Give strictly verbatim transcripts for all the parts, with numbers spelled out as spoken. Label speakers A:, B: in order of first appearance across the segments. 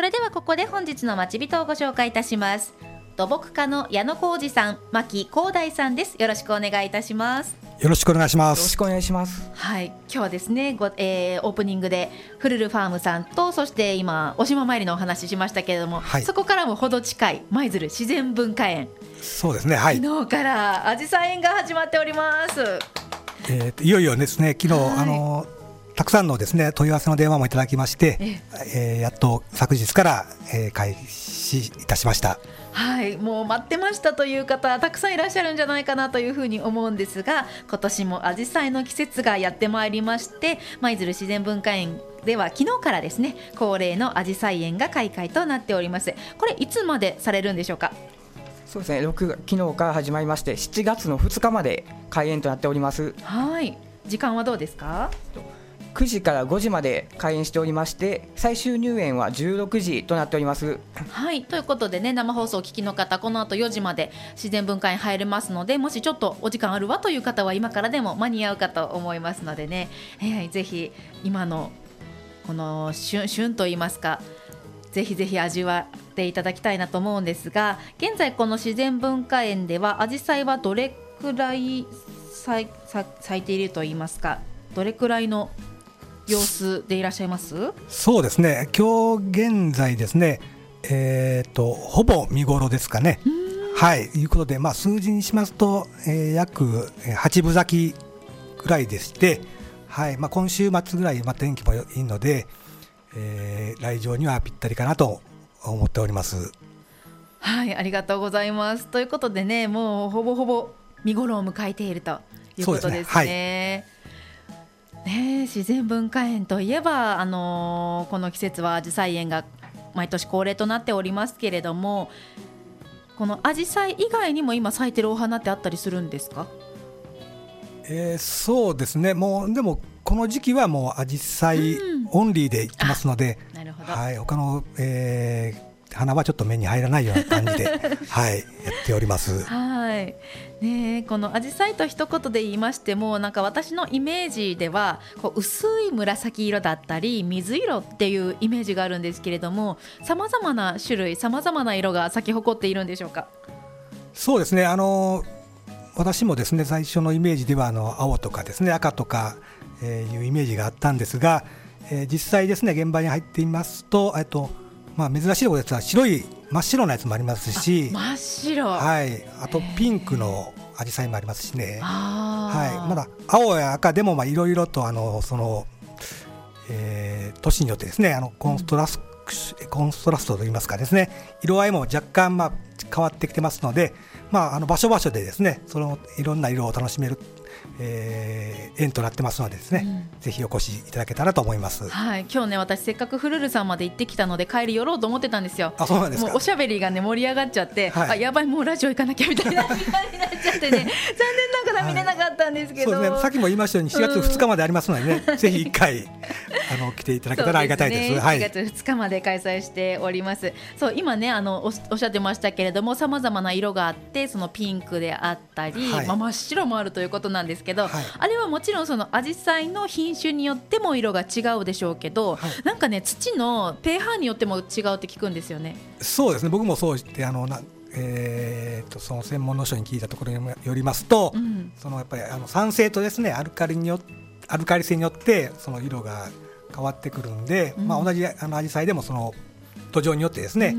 A: れではここで本日の待ち人をご紹介いたします。土木家の矢野浩二さん、牧光大さんです。よろしくお願いいたします。
B: よろしくお願いします。
C: よろしくお願いします。
A: はい、今日はですね、ご、えー、オープニングでフルルファームさんと、そして今お島参りのお話ししましたけれども、はい、そこからもほど近い舞鶴自然文化園、
B: そうですね、はい、
A: 昨日からあじさい園が始まっております。
B: えーと、いよいよですね、昨日、はい、あのたくさんのですね問い合わせの電話もいただきまして、ええー、やっと昨日から、えー、開始いたしました。
A: はい、もう待ってましたという方たくさんいらっしゃるんじゃないかなというふうに思うんですが、今年もアジサイの季節がやってまいりまして、舞鶴自然文化園では昨日からですね、恒例のアジサイ園が開会となっております。これいつまでされるんでしょうか。
C: そうですね、ろく昨日から始まりましてしちがつのふつかまで開園となっております。
A: はい、時間はどうですか。
C: くじからごじまで開園しておりまして、最終入園はじゅうろくじとなっております。
A: はい、ということでね、生放送を聞きの方、この後よじまで自然文化園入れますので、もしちょっとお時間あるわという方は今からでも間に合うかと思いますのでね、えー、ぜひ今のこの 旬, 旬といいますか、ぜひぜひ味わっていただきたいなと思うんですが、現在この自然文化園ではアジサイはどれくらい咲いているといいますか、どれくらいの様子でいらっしゃいます。
B: そうですね、今日現在ですね、えー、とほぼ見頃ですかね。はい、いうことで、まあ、数字にしますと、えー、約はちぶ咲きぐらいでして、はい、まあ、今週末ぐらい、まあ、天気もいいので、えー、来場にはぴったりかなと思っております。
A: はい、ありがとうございます。ということでね、もうほぼほぼ見頃を迎えているということですね。
B: そうですね、はい
A: ね、自然文化園といえば、あのー、この季節はアジサイ園が毎年恒例となっておりますけれども、このアジサイ以外にも今咲いてるお花ってあったりするんですか。
B: えー、そうですね、もうでもこの時期はもうアジサイオンリーでいきますので、
A: なるほど、
B: はい、他の、えー花はちょっと目に入らないような感じで、はい、やっております。
A: はいね、このアジサイと一言で言いましても、なんか私のイメージではこう薄い紫色だったり水色っていうイメージがあるんですけれども、さまざまな種類、さまざまな色が咲き誇っているんでしょうか。
B: そうですね、あの私もですね、最初のイメージではあの青とかですね、赤とか、えー、いうイメージがあったんですが、えー、実際ですね、現場に入っていますと、えっとまあ、珍しいところですが白い真っ白なやつもありますし、
A: 真っ白、
B: はい、あとピンクのアジサイもありますしね、はい、まだ青や赤でもいろいろとあのその、えー、年によってですね、あのコンストラス、うん、コンストラストといいますかですね、色合いも若干まあ変わってきてますので、まあ、あの場所場所でですね、そのいろんな色を楽しめる、えー、園となってますのでですね、うん、ぜひお越しいただけたらと思います。
A: はい、今日ね、私せっかくフルルさんまで行ってきたので帰り寄ろうと思ってたんですよ。
B: あ、そうなんですか。
A: もうおしゃべりがね盛り上がっちゃって、はい、あ、やばい、もうラジオ行かなきゃみたいな時間になっちゃってね残念ながら見れなかったんですけど、
B: はい、そうですね、さっきも言いましたようにしがつふつかまでありますのでね、うん、ぜひいっかいあの来ていただけたらありがたいです。
A: そうですね、
B: はい、
A: しがつふつかまで開催しております。そう、今ね、あの お, おっしゃってましたけれども、さまざまな色があって、そのピンクであったり、はい、まあ、真っ白もあるということなんですけど、はい、あれはもちろんそのアジサイの品種によっても色が違うでしょうけど、はい、なんかね、土の pH によっても違うって聞くんですよね。
B: そうですね、僕もそうしてあのなえー、とその専門の人に聞いたところによりますと、うん、そのやっぱりあの酸性とですね、アルカリによアルカリ性によってその色が変わってくるんで、うん、まあ、同じあのアジサイでもその土壌によってですね、うん、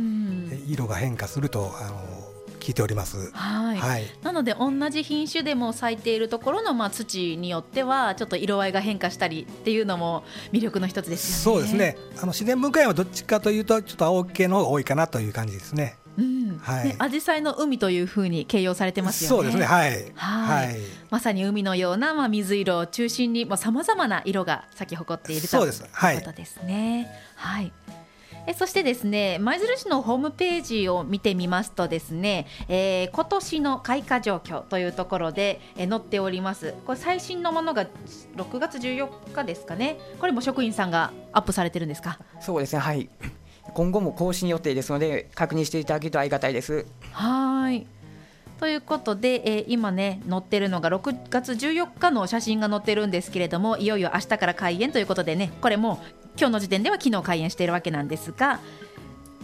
B: 色が変化するとあの聞いております。
A: はい、はい、なので同じ品種でも咲いているところの、まあ、土によってはちょっと色合いが変化したりっていうのも魅力の一つですよね。
B: そうですね、あの自然文化園はどっちかというとちょっと青系の方が多いかなという感じですね。
A: うん、はい、ね、アジサイの海というふうに形容されてますよね。
B: そうですね、はい、
A: はい、はい、まさに海のような、まあ、水色を中心にさまざ、まな色が咲き誇っているということですね。はい、えそしてですね、舞鶴市のホームページを見てみますとですね、えー、今年の開花状況というところで、えー、載っております。これ最新のものがろくがつじゅうよっかですかね。これも職員さんがアップされてるんですか。
C: そうですね、はい、今後も更新予定ですので確認していただけるとありがたいです。
A: はい、ということで、えー、今ね載ってるのがろくがつじゅうよっかの写真が載ってるんですけれども、いよいよ明日から開園ということでね、これも今日の時点では昨日開園しているわけなんですが、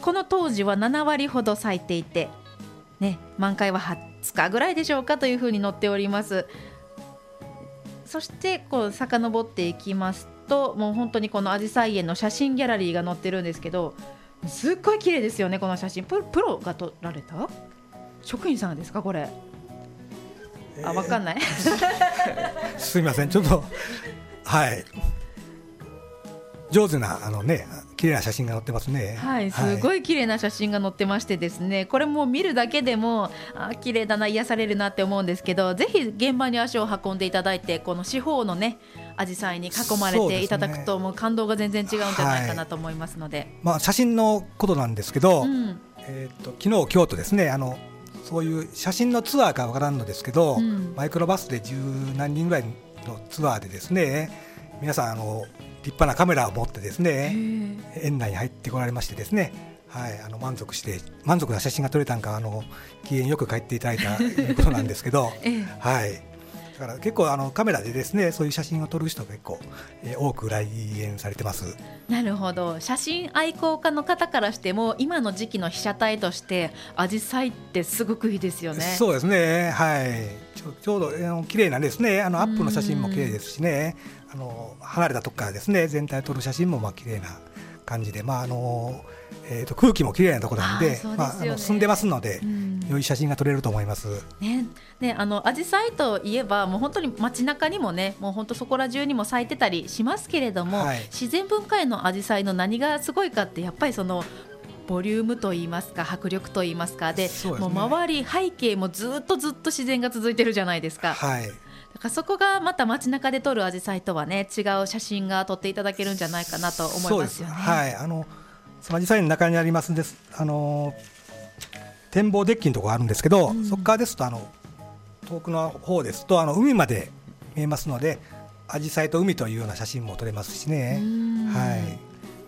A: この当時はななわりほど咲いていて、ね、満開ははつかぐらいでしょうかというふうに載っております。そしてこう遡っていきますと、もう本当にこのアジサイ園の写真ギャラリーが載ってるんですけど、すっごい綺麗ですよね。この写真プロ、プロが撮られた職員さんですかこれ、えー、あ、分かんない
B: すいません、ちょっとはい上手なあのね綺麗な写真が載ってますね。
A: はい、すごい綺麗な写真が載ってましてですね、これも見るだけでもあ綺麗だな、癒されるなって思うんですけど、ぜひ現場に足を運んでいただいて、この四方のねアジサイに囲まれていただくと、もう感動が全然違うんじゃないかなと思いますので、はい、
B: まあ、写真のことなんですけど、
A: うん、
B: えー、と昨日京都ですね、あのそういう写真のツアーかわからんのですけど、うん、マイクロバスで十何人ぐらいのツアーでですね、皆さんあの立派なカメラを持ってですね園内に入ってこられましてですね、はい、あの満足して満足な写真が撮れたんか、あの機嫌よく帰っていただいたということなんですけど、ええ、はい、だから結構あのカメラでですねそういう写真を撮る人が結構、えー、多く来園されてます。
A: なるほど、写真愛好家の方からしても今の時期の被写体としてアジサイってすごくいいですよね。
B: そうですね、はい、ちょ、ちょうど、えー、綺麗なんですね。あのアップの写真も綺麗ですしね、あの離れたとこからですね全体を撮る写真もまあ綺麗な感じで、まああのえー、と空気も綺麗なところなん で, あで、ね、まあ、あの住んでますので、うん、良い写真が撮れると思います。
A: ねね、あのアジサイといえばもう本当に街中にもね、もう本当そこら中にも咲いてたりしますけれども、はい、自然文化園のアジサイの何がすごいかって、やっぱりそのボリュームといいますか迫力といいますか で, です、ね、もう周り背景もずっとずっと自然が続いてるじゃないですか。
B: はい、
A: だからそこがまた街中で撮るアジサイとはね違う写真が撮っていただけるんじゃないかなと思いますよね。そうです、
B: はい、あのそのアジサイの中にありますんです、あの展望デッキのところがあるんですけど、うん、そこからですとあの遠くの方ですとあの海まで見えますので、アジサイと海というような写真も撮れますしね、はい、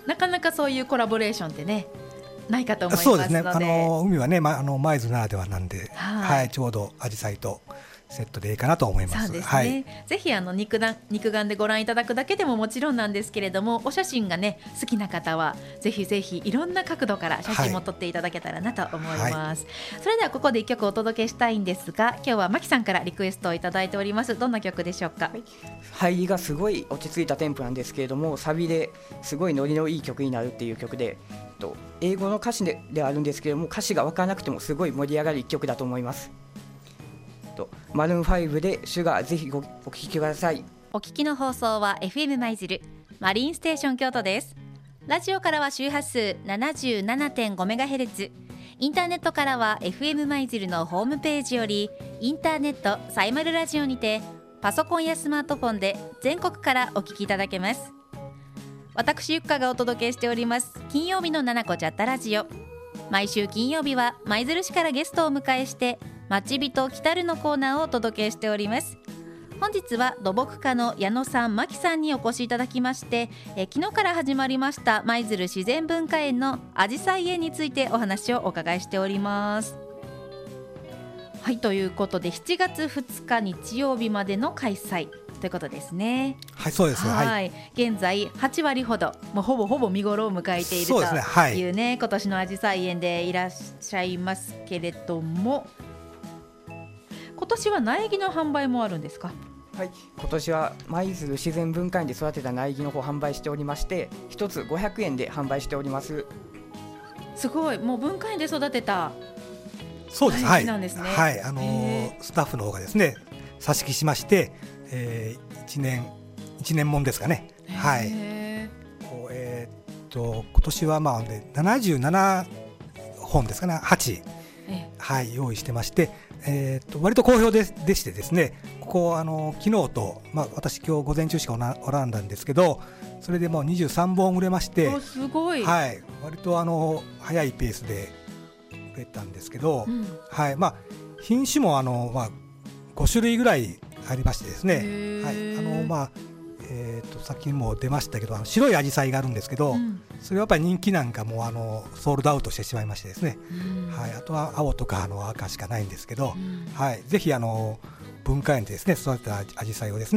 A: なかなかそういうコラボレーションってねないかと思いますので。
B: そうですね、あの海はね、ま、あの舞鶴ならではなんで、はいはい、ちょうどアジサイとセットでいいかなと思います。
A: そうですね、
B: はい、
A: ぜひあの 肉眼、肉眼でご覧いただくだけでももちろんなんですけれども、お写真がね好きな方はぜひぜひいろんな角度から写真も撮っていただけたらなと思います、はい、それではここでいっきょくお届けしたいんですが、今日はマキさんからリクエストをいただいております。どんな曲でしょうか。はい、
C: 入りがすごい落ち着いたテンポなんですけれども、サビですごいノリのいい曲になるっていう曲で、英語の歌詞 で, であるんですけれども、歌詞が分からなくてもすごい盛り上がる一曲だと思います。マルーンファイブでシュガー、ぜひ ご, お聴きください。
A: お聞きの放送は エフエム 舞鶴マリーンステーション京都です。ラジオからは周波数 ななじゅうななてんごメガヘルツ、 インターネットからは エフエム 舞鶴のホームページよりインターネットサイマルラジオにてパソコンやスマートフォンで全国からお聞きいただけます。私ゆっかがお届けしております金曜日のななこチャットラジオ、毎週金曜日は舞鶴市からゲストを迎えして町人来たるのコーナーをお届けしております。本日は土木家の矢野さん、真木さんにお越しいただきまして、え昨日から始まりました舞鶴自然文化園のあじさい園についてお話をお伺いしております。はい、ということでしちがつふつか日曜日までの開催ということですね。
B: はい、そうです。
A: はい、
B: はい、
A: 現在はちわりほど、もうほぼほぼ見頃を迎えているという ね, はい、今年のあじさい園でいらっしゃいますけれども、今年は苗木の販売もあるんですか。
C: はい、今年は舞鶴自然文化園で育てた苗木の方を販売しておりまして、一つごひゃくえんで販売しております。
A: すごい、もう文化園で育てた
B: そうです、
A: 苗木なんですね。
B: はい、はい、あのー、スタッフの方がですね挿し木しまして、えー、いちねんいちねんもんですかね。はい、こう、えー、っと今年はまあななじゅうななほんですかね、はち、はい、用意してまして、えー、と割と好評 で, でしてですね、ここあの昨日と、まあ、私今日午前中しかおらおらんだんですけど、それでもうにじゅうさんぼん売れまして、
A: すごい、
B: はい、割とあの早いペースで売れたんですけど、うん、はい、まあ、品種もあの、まあ、ごしゅるいぐらいありましてですね、はい、あのまあえー、とさっきも出ましたけど、あの白いアジサイがあるんですけど、うん、それはやっぱり人気なんかもあのソールドアウトしてしまいましてですね、うん、はい、あとは青とかあの赤しかないんですけど、うん、はい、ぜひあの文化園でですね育てたアジサイをですね、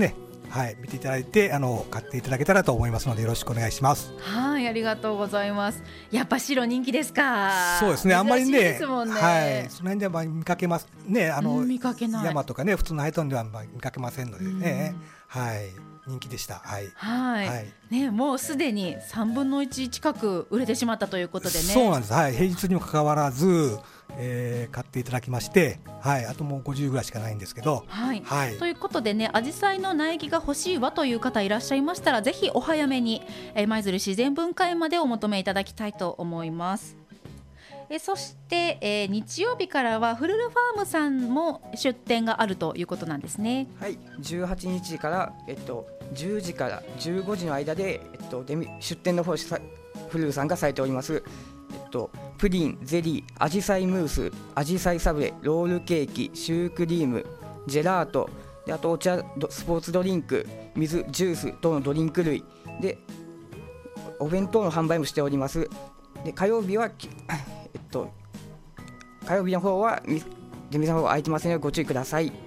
B: はい、見ていただいてあの買っていただけたらと思いますのでよろしくお願いします。
A: はい、ありがとうございます。やっぱ白人気ですか。
B: そうですね、あんまりね、
A: 珍しいですもんね。
B: はい、その辺では見かけますね、あの、
A: うん、見かけない
B: 山とかね普通のハイトーンでは見かけませんのでね、はい、人気でした。はい、
A: はい
B: はい、
A: ね、もうすでにさんぶんのいち近く売れてしまったということでね。
B: そうなんです。はい、平日にもかかわらず、えー、買っていただきまして、はい、あともうごじゅうぐらいしかないんですけど、
A: はい
B: はい、
A: ということでね、アジサイの苗木が欲しいわという方いらっしゃいましたら、ぜひお早めに舞鶴自然文化園までお求めいただきたいと思います。えそして、えー、日曜日からはフルルファームさんも出店があるということなんですね。
C: はい、じゅうはちにちから、えっと、じゅうじからじゅうごじの間で、えっと、出, 出店の方フルルさんがされております。えっと、プリン、ゼリー、アジサイムース、アジサイサブレ、ロールケーキ、シュークリーム、ジェラートで、あとお茶、スポーツドリンク、水、ジュース等のドリンク類でお弁当の販売もしております。で火曜日はえっと、火曜日の方は出店の方は空いてませんのでご注意ください。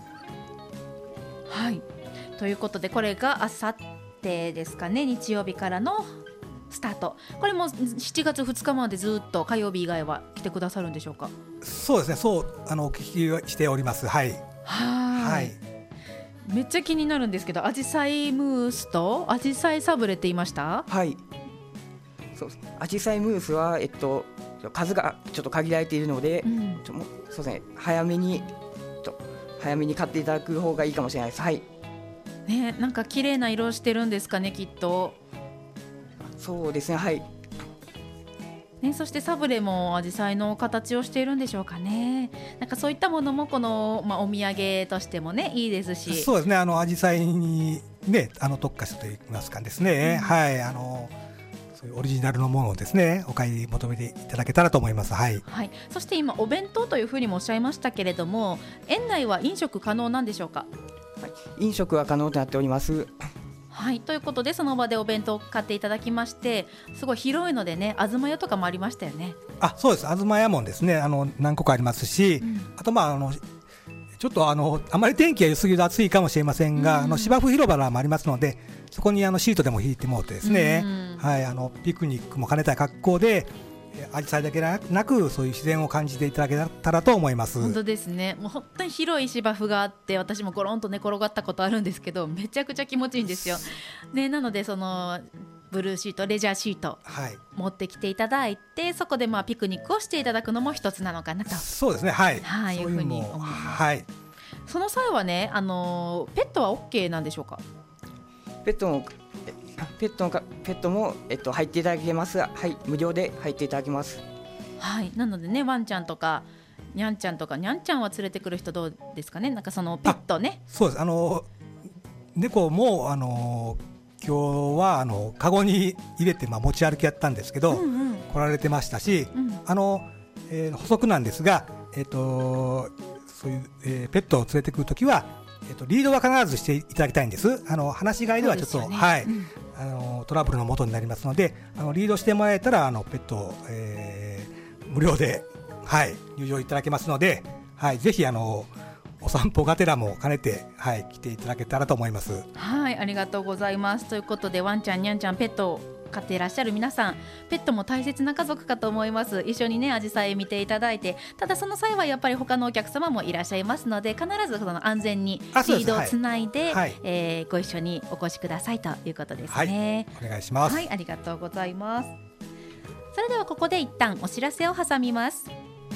A: はい、ということでこれがあさってですかね、日曜日からのスタート。これもしちがつふつかまでずっと火曜日以外は来てくださるんでしょうか。
B: そうですね、そうあのお聞きしております。はい、
A: はいはい、めっちゃ気になるんですけど、アジサイムースとアジサイサブレって言いました？
C: はい、そうです。アジサイムースは、えっと、数がちょっと限られているので、うん、ちょもそうですね、早めにちょ早めに買っていただく方がいいかもしれないです。はい、
A: ね、なんか綺麗な色してるんですかね、きっと。
C: そうですね、はい
A: ね、そしてサブレもアジサイの形をしているんでしょうかね。なんかそういったものもこの、まあ、お土産としてもねいいですし。
B: そうですね、あのアジサイに、ね、あの特化したといいますかですね、うん、はい、あのそういうオリジナルのものをですねお買い求めていただけたらと思います。はい、
A: はい、そして今お弁当というふうにもおっしゃいましたけれども、園内は飲食可能なんでしょうか？
C: はい、飲食は可能となっております。
A: はい、ということでその場でお弁当を買っていただきまして、すごい広いのでね、あずま屋とかもありましたよね。
B: あ、そうです、あずま屋もですね、あの何個かありますし、うん、あとまああのちょっとあのあまり天気が良すぎると暑いかもしれませんが、うん、あの芝生広場もありますので、そこにあのシートでも引いてもらってですね、うん、はい、あのピクニックも兼ねた格好でアジサイだけでなくそういう自然を感じていただけたらと思います。
A: 本当ですね、もう本当に広い芝生があって、私もゴロンと寝転がったことあるんですけど、めちゃくちゃ気持ちいいんですよ、ね、なのでそのブルーシート、レジャーシート、はい、持ってきていただいて、そこでまあピクニックをしていただくのも一つなのかなと。
B: そうですね、はい、
A: はい、いうふうに思います。
B: はい、
A: その際はね、あのペットは OK なんでしょうか？
C: ペットもペットのかペットも、えっと、入っていただけます。はい、無料で入っていただけます。
A: はい、なのでね、ワンちゃんとかニャンちゃんとか、ニャンちゃんは連れてくる人どうですかね。なんかそのペットね。
B: そうです、あの猫もあの今日はあのカゴに入れて、まあ、持ち歩きやったんですけど、うんうん、来られてましたし、うん、あのえー、補足なんですが、えー、とそういう、えー、ペットを連れてくるときは、えー、とリードは必ずしていただきたいんです。あの放し飼いではちょっと、ね、はい、うん、あのトラブルの元になりますので、あのリードしてもらえたらあのペットを、えー、無料で、はい、入場いただけますので、はい、ぜひあのお散歩がてらも兼ねて、はい、来ていただけたらと思います。
A: はい、ありがとうございます。ということで、ワンちゃんニャンちゃんペットを飼っていらっしゃる皆さん、ペットも大切な家族かと思います。一緒にね、アジサイ見ていただいて、ただその際はやっぱり他のお客様もいらっしゃいますので、必ずその安全にリードをつないで、はい、えー、ご一緒にお越しくださいということですね。
B: はい、お願いします。
A: はい、ありがとうございます。それではここで一旦お知らせを挟みます。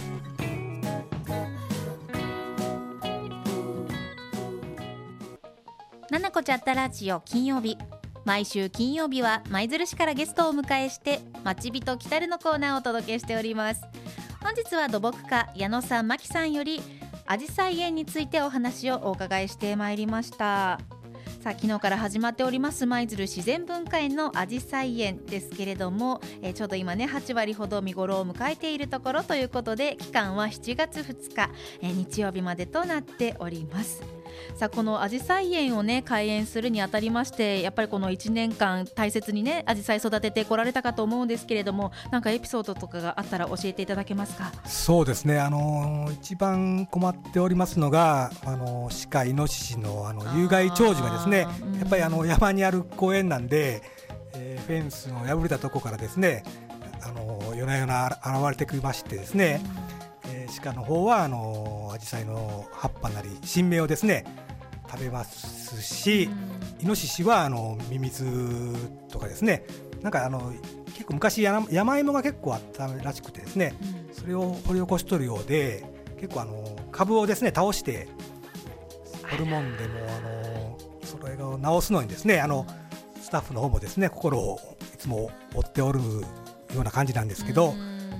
A: ななこチャットラジオ金曜日、毎週金曜日は舞鶴市からゲストをお迎えしてまちびと来たるのコーナーをお届けしております。本日は土木家矢野さん、真木さんよりアジサイ園についてお話をお伺いしてまいりました。さあ、昨日から始まっております舞鶴自然文化園のアジサイ園ですけれども、えー、ちょうど今ねはちわりほど見頃を迎えているところということで、期間はしちがつふつか、えー、日曜日までとなっております。 さあこのあじさい園をね開園するにあたりまして、やっぱりこのいちねんかん大切にねあじさい育ててこられたかと思うんですけれども、なんかエピソードとかがあったら教えていただけますか？
B: そうですね、あの一番困っておりますのがあの鹿イノシシのあの有害鳥獣がですね、うん、やっぱりあの山にある公園なんで、えー、フェンスの破れたところからですね、あの夜な夜な現れてきましてですね、うん、えー、鹿の方はあのアジサイの葉っぱなり新芽をですね食べますし、うん、イノシシはあのミミズとかですね、なんかあの結構昔山芋が結構あったらしくてですね、うん、それを掘り起こしとるようで、結構あの株をですね倒してホルモンでもあのそれを直すのにですね、あのスタッフの方もですね心をいつも追っておるような感じなんですけど、うん、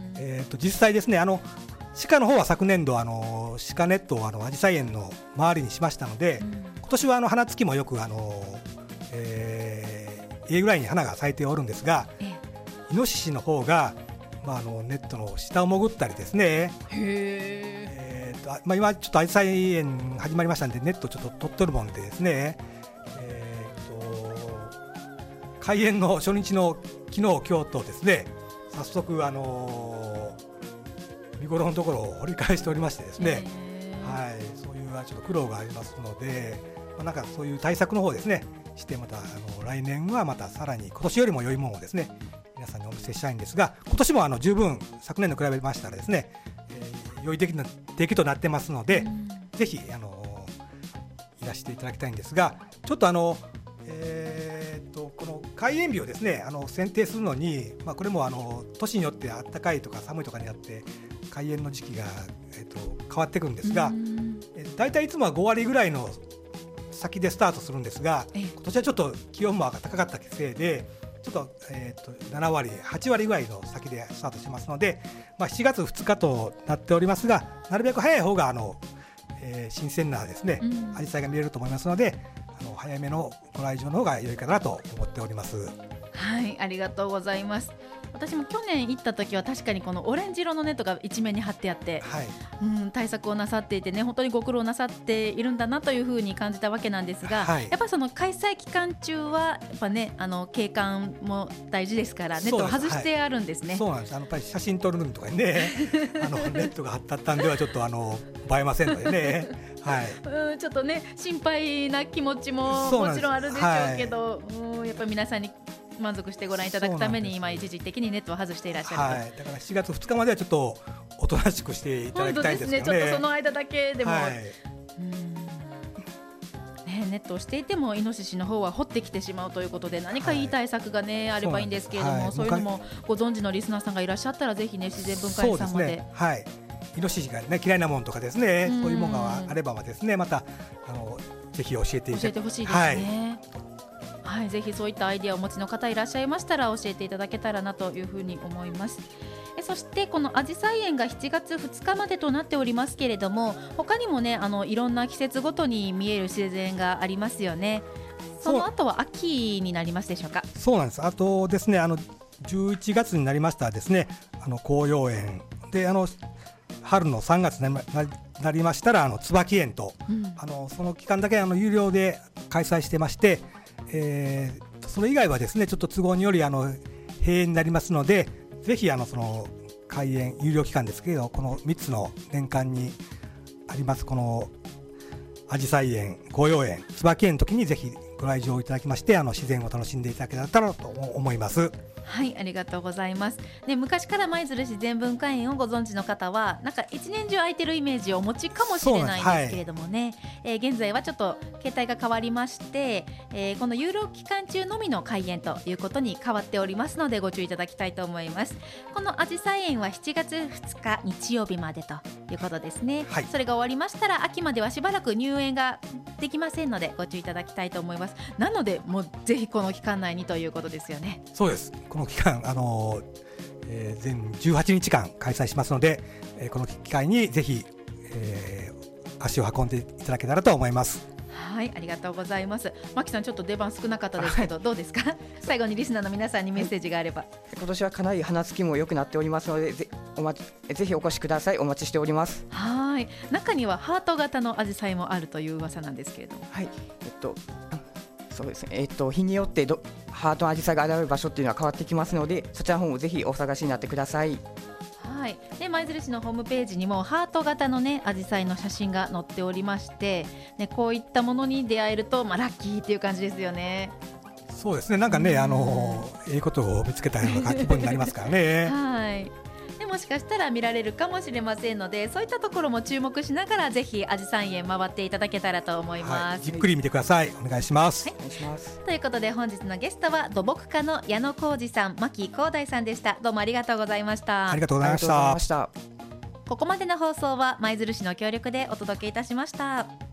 B: えー、と実際ですね、あの鹿の方は昨年度あの鹿ネットをあのアジサイ園の周りにしましたので、うん、今年はあの花付きもよくあの、えー、A ぐらいに花が咲いておるんですが、えイノシシの方が、まあ、あのネットの下を潜ったりですね、へえーとまあ、今ちょっとアジサイ園始まりましたんでネットちょっと取っとるもんでですね、えーと開園の初日の昨日今日とですね早速あのー、見頃のところを掘り返しておりましてですね、はい、そういうちょっと苦労がありますので、まあ、なんかそういう対策の方ですねしてまたあの来年はまたさらに今年よりも良いものをですね皆さんにお見せしたいんですが、今年もあの十分昨年と比べましたらですね、えー、良い出来な出来となってますので、うん、ぜひあのいらしていただきたいんですが、ちょっとあの、えー、とこの開園日をですねあの選定するのに、まあ、これもあの年によって暖かいとか寒いとかになって開園の時期が、えー、と変わってくるんですが、うん、えー、だいたいいつもはごわりぐらいの先でスタートするんですが、今年はちょっと気温も高かったせいでちょっと、えー、とななわりはちわりぐらいの先でスタートしますので、まあ、しちがつふつかとなっておりますが、なるべく早い方があの、えー、新鮮なですね、うん、アジサイが見れると思いますので、あの早めのご来場の方が良いかなと思っております。
A: はい、ありがとうございます。私も去年行った時は確かにこのオレンジ色のネットが一面に貼ってあって、はい、うん、対策をなさっていてね、本当にご苦労なさっているんだなというふうに感じたわけなんですが、はい、やっぱその開催期間中はやっぱね、あの景観も大事ですからネットを外してあるんですね。
B: そうなんです。あのやっぱり写真撮るのとかにねあのネットが貼ってあったんではちょっとあの映えませんのでねはい、
A: うん、ちょっとね心配な気持ちももちろんあるでしょうけど、はい、うん、やっぱり皆さんに満足してご覧いただくために今一時的にネットを外していらっしゃると、
B: はい、だからしちがつふつかまではちょっとおとなしくしていただきたいんですけどね。
A: 本当ですね、ちょっとその間だけでも、はい、うんね、ネットをしていてもイノシシの方は掘ってきてしまうということで、何かいい対策が、ね、はい、あればいいんですけれども、 そう、はい、そういうのもご存知のリスナーさんがいらっしゃったらぜひね、自然文化園さんまで、
B: ね、はい、イノシシが、ね、嫌いなものとかですね、そういうものがあればですね、またあのぜひ教えていた
A: 教えてほしいですね。はいはい、ぜひそういったアイデアをお持ちの方いらっしゃいましたら教えていただけたらなというふうに思います。えそしてこのあじさい園がしちがつふつかまでとなっておりますけれども、他にもね、あのいろんな季節ごとに見える自然がありますよね。その後は秋になりますでしょうか？
B: そうなんです。あとですね、あのじゅういちがつになりましたらですね、あの紅葉園で、あの春のさんがつになりましたらあの椿園と、うん、あのその期間だけあの有料で開催してまして、えー、それ以外はですねちょっと都合によりあの閉園になりますので、ぜひあのその開園有料期間ですけど、このみっつの年間にありますこのあじさい園、紅葉園、椿園の時にぜひご来場いただきまして、あの自然を楽しんでいただけたらと思います。
A: はい、ありがとうございます。で、昔から舞鶴自然文化園をご存知の方はなんか一年中空いてるイメージをお持ちかもしれないんですけれどもね、はい、えー、現在はちょっと形態が変わりまして、えー、この有料期間中のみの開園ということに変わっておりますのでご注意いただきたいと思います。このあじさい園はしちがつふつか日曜日までということですね、はい、それが終わりましたら秋まではしばらく入園ができませんのでご注意いただきたいと思います。なのでもうぜひこの期間内にということですよね。
B: そうです。この期間、あのーえー、全じゅうはちにちかん開催しますので、えー、この機会にぜひ、えー、足を運んでいただけたらと思います。
A: ははい、ありがとうございます。マキさんちょっと出番少なかったですけどどうですか最後にリスナーの皆さんにメッセージがあれば、はい、
C: 今年はかなり花つきも良くなっておりますので ぜ, おまぜひお越しください。お待ちしております。
A: はい、中にはハート型のアジサイもあるという噂なんですけれども、
C: はい、えっとそうですね、えっと、日によってどハートのアジサイが現れる場所っていうのは変わってきますので、そちらの方もぜひお探しになってください。
A: はい、で舞鶴市のホームページにもハート型のねアジサイの写真が載っておりまして、ね、こういったものに出会えると、まあ、ラッキーっていう感じですよね。
B: そうですね、なんかね、あのいいことを見つけたような気分になりますからね
A: はい、でもしかしたら見られるかもしれませんので、そういったところも注目しながらぜひアジサイ園回っていただけたらと思います、
B: はい、じっくり見てください。お願いします、
A: はい、
C: お願いします。
A: ということで本日のゲストは土木家の矢野浩二さん、牧光大さんでした。どうもありがとうございました。
B: ありがとうございました。
C: した。
A: ここまでの放送は舞鶴市の協力でお届けいたしました。